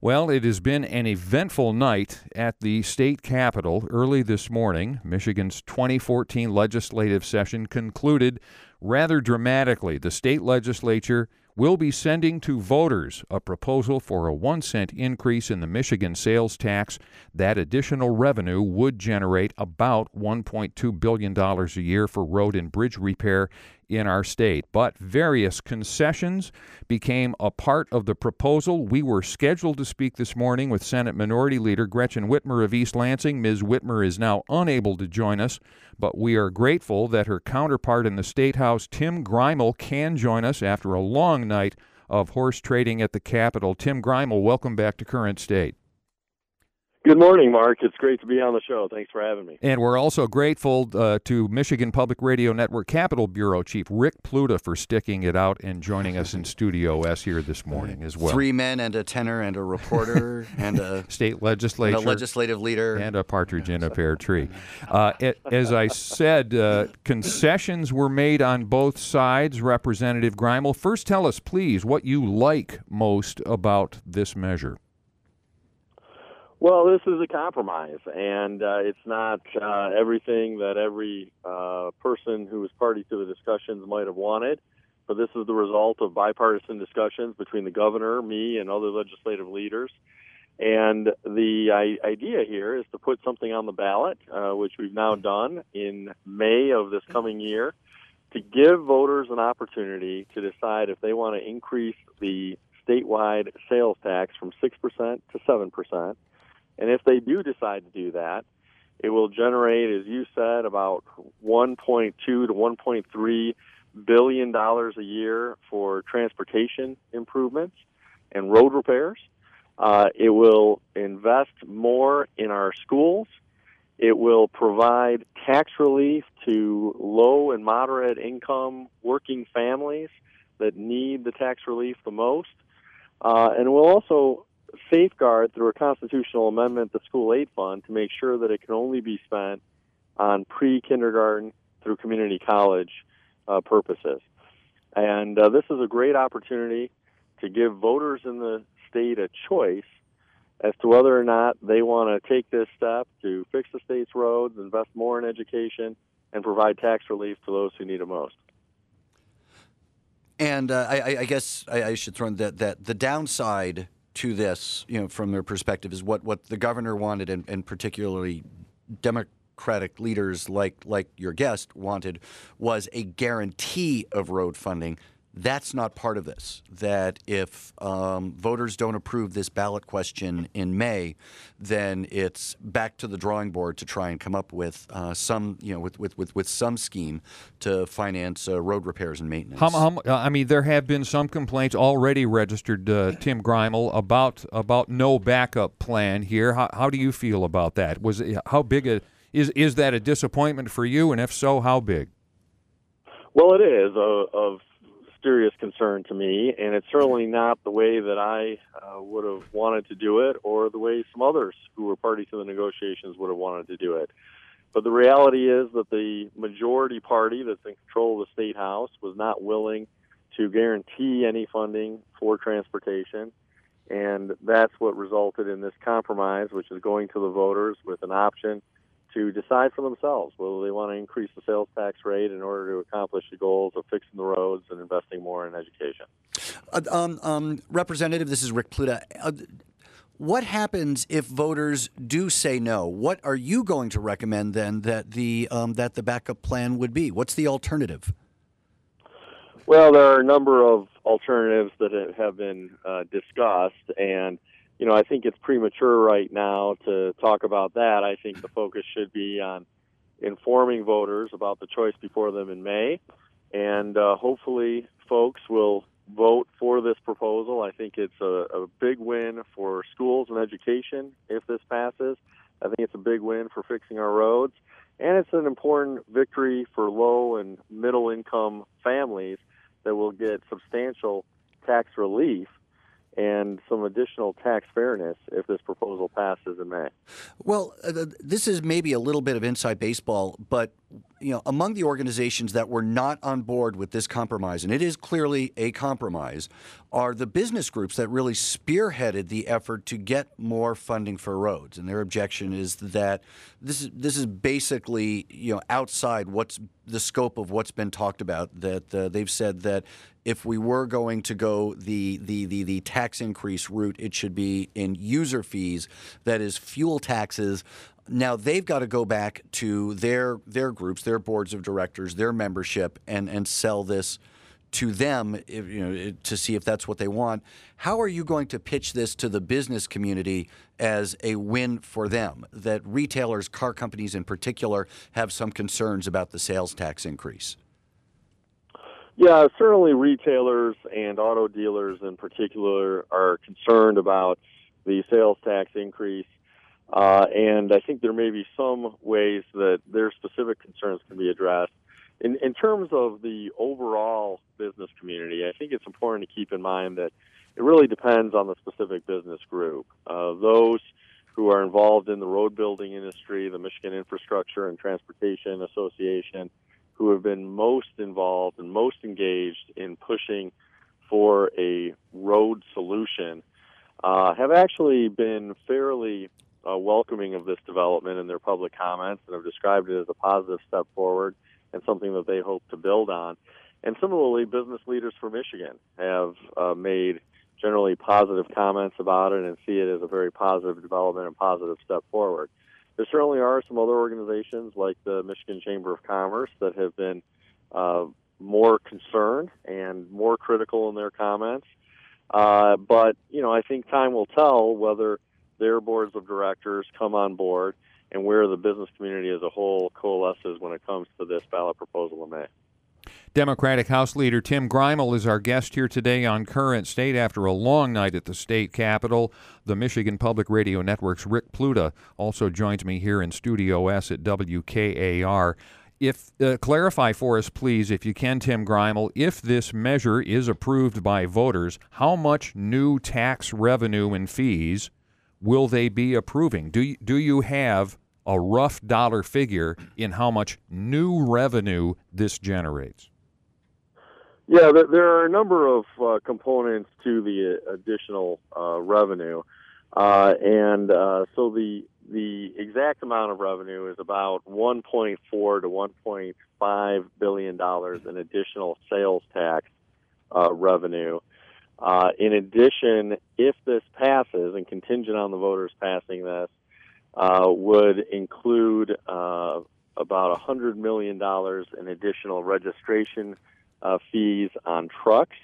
Well, it has been an eventful night at the state capitol. Early this morning, Michigan's 2014 legislative session concluded rather dramatically. The state legislature will be sending to voters a proposal for a 1-cent increase in the Michigan sales tax. That additional revenue would generate about $1.2 billion a year for road and bridge repair in our state. But various concessions became a part of the proposal. We were scheduled to speak this morning with Senate Minority Leader Gretchen Whitmer of East Lansing. Ms. Whitmer is now unable to join us, but we are grateful that her counterpart in the State House, Tim Greimel, can join us after a long night of horse trading at the Capitol. Tim Greimel, welcome back to Current State. Good morning, Mark. It's great to be on the show. Thanks for having me. And we're also grateful to Michigan Public Radio Network Capitol Bureau Chief Rick Pluta for sticking it out and joining us in Studio S here this morning as well. 3 men and a tenor and a reporter and a state legislature, and a legislative leader, and a partridge in a pear tree. As I said, concessions were made on both sides. Representative Greimel, first tell us, please, what you like most about this measure. Well, this is a compromise, and it's not everything that every person who was party to the discussions might have wanted, but this is the result of bipartisan discussions between the governor, me, and other legislative leaders. And the idea here is to put something on the ballot, which we've now done in May of this coming year, to give voters an opportunity to decide if they want to increase the statewide sales tax from 6% to 7%. And if they do decide to do that, it will generate, as you said, about $1.2 to $1.3 billion a year for transportation improvements and road repairs. It will invest more in our schools. It will provide tax relief to low and moderate income working families that need the tax relief the most. And it will also safeguard through a constitutional amendment the school aid fund to make sure that it can only be spent on pre-kindergarten through community college purposes. And this is a great opportunity to give voters in the state a choice as to whether or not they want to take this step to fix the state's roads, invest more in education, and provide tax relief to those who need it most. And I guess I should throw in that the downside to this, from their perspective, is what the governor wanted, and particularly Democratic leaders like your guest wanted, was a guarantee of road funding. That's not part of this. That if voters don't approve this ballot question in May, then it's back to the drawing board to try and come up with some scheme to finance road repairs and maintenance. I mean, there have been some complaints already registered, Tim Greimel, about no backup plan here. How do you feel about that? How big is that a disappointment for you, and if so, how big? Well, it is of serious concern to me, and it's certainly not the way that I would have wanted to do it, or the way some others who were party to the negotiations would have wanted to do it. But the reality is that the majority party that's in control of the State House was not willing to guarantee any funding for transportation, and that's what resulted in this compromise, which is going to the voters with an option to decide for themselves whether they want to increase the sales tax rate in order to accomplish the goals of fixing the roads and investing more in education. Representative, this is Rick Pluta. What happens if voters do say no? What are you going to recommend then that the backup plan would be? What's the alternative? Well, there are a number of alternatives that have been discussed, and I think it's premature right now to talk about that. I think the focus should be on informing voters about the choice before them in May, and hopefully folks will vote for this proposal. I think it's a big win for schools and education if this passes. I think it's a big win for fixing our roads, and it's an important victory for low and middle income families that will get substantial tax relief and some additional tax fairness if this proposal passes in May. Well, this is maybe a little bit of inside baseball, but among the organizations that were not on board with this compromise, and it is clearly a compromise, are the business groups that really spearheaded the effort to get more funding for roads. And their objection is that this is basically outside what's the scope of what's been talked about. That they've said that if we were going to go the tax increase route, it should be in user fees, that is fuel taxes. Now they've got to go back to their groups, their boards of directors, their membership, and sell this to them, to see if that's what they want. How are you going to pitch this to the business community as a win for them? That retailers, car companies in particular, have some concerns about the sales tax increase. Yeah, certainly retailers and auto dealers in particular are concerned about the sales tax increase. And I think there may be some ways that their specific concerns can be addressed. In terms of the overall business community, I think it's important to keep in mind that it really depends on the specific business group. Those who are involved in the road building industry, the Michigan Infrastructure and Transportation Association, who have been most involved and most engaged in pushing for a road solution, have actually been fairly welcoming of this development in their public comments and have described it as a positive step forward and something that they hope to build on. And similarly, business leaders for Michigan have made generally positive comments about it and see it as a very positive development and positive step forward. There certainly are some other organizations like the Michigan Chamber of Commerce that have been more concerned and more critical in their comments. But, I think time will tell whether their boards of directors come on board and where the business community as a whole coalesces when it comes to this ballot proposal in May. Democratic House Leader Tim Greimel is our guest here today on Current State after a long night at the state capitol. The Michigan Public Radio Network's Rick Pluta also joins me here in Studio S at WKAR. Clarify for us, please, if you can, Tim Greimel, if this measure is approved by voters, how much new tax revenue and fees will they be approving? Do you have a rough dollar figure in how much new revenue this generates? Yeah, there are a number of components to the additional revenue, and so the exact amount of revenue is about $1.4 to $1.5 billion in additional sales tax revenue. In addition, if this passes, and contingent on the voters passing this, would include about $100 million in additional registration fees on trucks,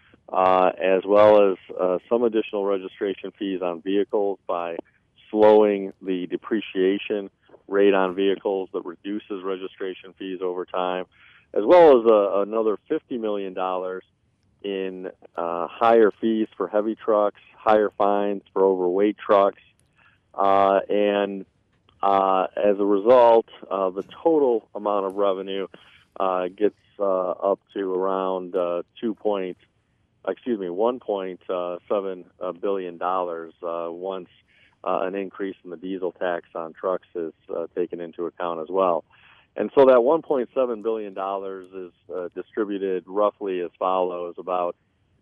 as well as some additional registration fees on vehicles by slowing the depreciation rate on vehicles that reduces registration fees over time, as well as another $50 million in higher fees for heavy trucks, higher fines for overweight trucks, and as a result, the total amount of revenue gets up to around $1.7 billion once an increase in the diesel tax on trucks is taken into account as well. And so that $1.7 billion is distributed roughly as follows: about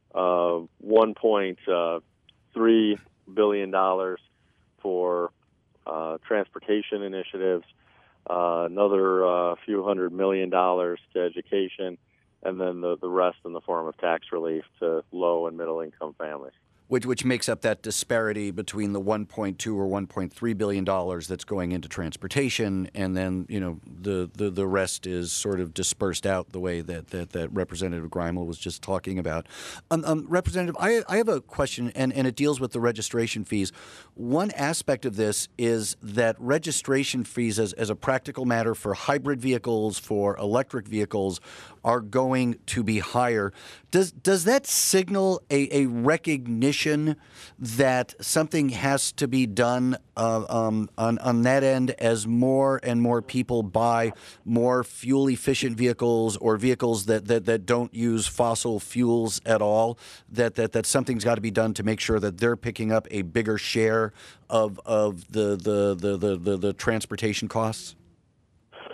$1.3 billion for transportation initiatives, another few $100 million to education, and then the rest in the form of tax relief to low and middle income families. Which makes up that disparity between the $1.2 or $1.3 billion that's going into transportation, and then the rest is sort of dispersed out the way that Representative Greimel was just talking about. Representative, I have a question, and it deals with the registration fees. One aspect of this is that registration fees, as a practical matter for hybrid vehicles, for electric vehicles, are going to be higher. Does that signal a recognition that something has to be done on that end as more and more people buy more fuel-efficient vehicles or vehicles that don't use fossil fuels at all, that something's got to be done to make sure that they're picking up a bigger share of the transportation costs?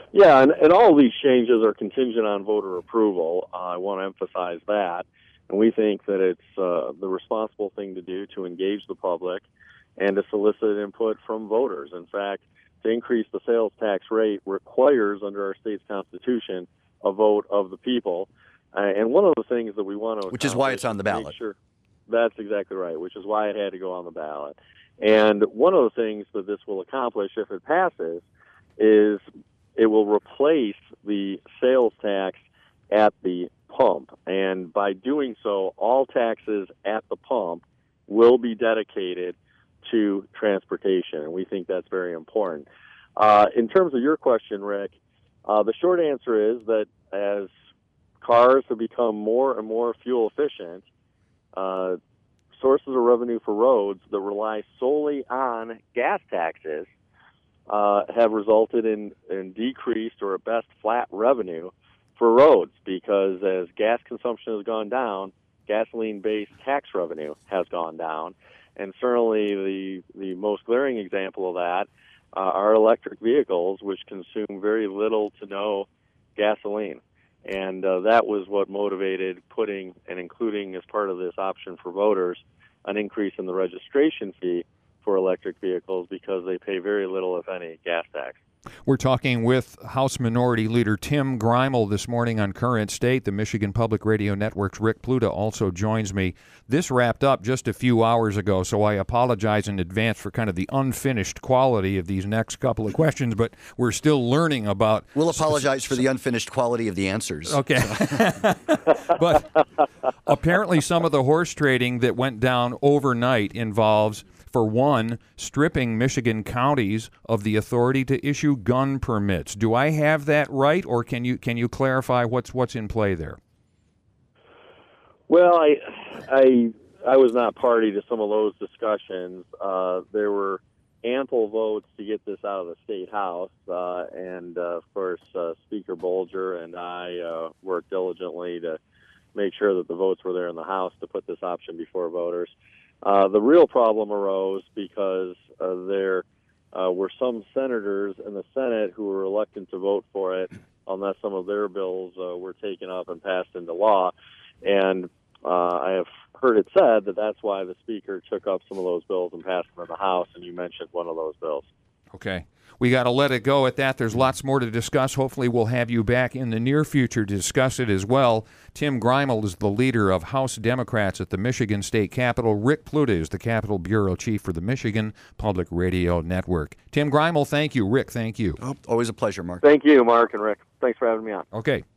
Yeah, and all of these changes are contingent on voter approval. I want to emphasize that. And we think that it's the responsible thing to do to engage the public and to solicit input from voters. In fact, to increase the sales tax rate requires, under our state's constitution, a vote of the people. And one of the things that we want to Which is why it's on the ballot. That's exactly right, which is why it had to go on the ballot. And one of the things that this will accomplish, if it passes, is it will replace the sales tax at the pump. And by doing so, all taxes at the pump will be dedicated to transportation. And we think that's very important. In terms of your question, Rick, the short answer is that as cars have become more and more fuel efficient, sources of revenue for roads that rely solely on gas taxes have resulted in decreased or at best flat revenue for roads, because as gas consumption has gone down, gasoline-based tax revenue has gone down. And certainly the most glaring example of that are electric vehicles, which consume very little to no gasoline. And that was what motivated putting and including as part of this option for voters an increase in the registration fee for electric vehicles, because they pay very little, if any, gas tax. We're talking with House Minority Leader Tim Greimel this morning on Current State. The Michigan Public Radio Network's Rick Pluta also joins me. This wrapped up just a few hours ago, so I apologize in advance for kind of the unfinished quality of these next couple of questions, but we're still learning about... We'll apologize for the unfinished quality of the answers. Okay. But apparently some of the horse trading that went down overnight involves, for one, stripping Michigan counties of the authority to issue gun permits. Do I have that right, or can you clarify what's in play there? Well, I was not party to some of those discussions. There were ample votes to get this out of the State House, and of course, Speaker Bolger and I worked diligently to make sure that the votes were there in the House to put this option before voters. The real problem arose because there were some senators in the Senate who were reluctant to vote for it unless some of their bills were taken up and passed into law. And I have heard it said that that's why the Speaker took up some of those bills and passed them in the House, and you mentioned one of those bills. Okay. We got to let it go at that. There's lots more to discuss. Hopefully we'll have you back in the near future to discuss it as well. Tim Greimel is the leader of House Democrats at the Michigan State Capitol. Rick Pluta is the Capitol Bureau Chief for the Michigan Public Radio Network. Tim Greimel, thank you. Rick, thank you. Oh, always a pleasure, Mark. Thank you, Mark and Rick. Thanks for having me on. Okay.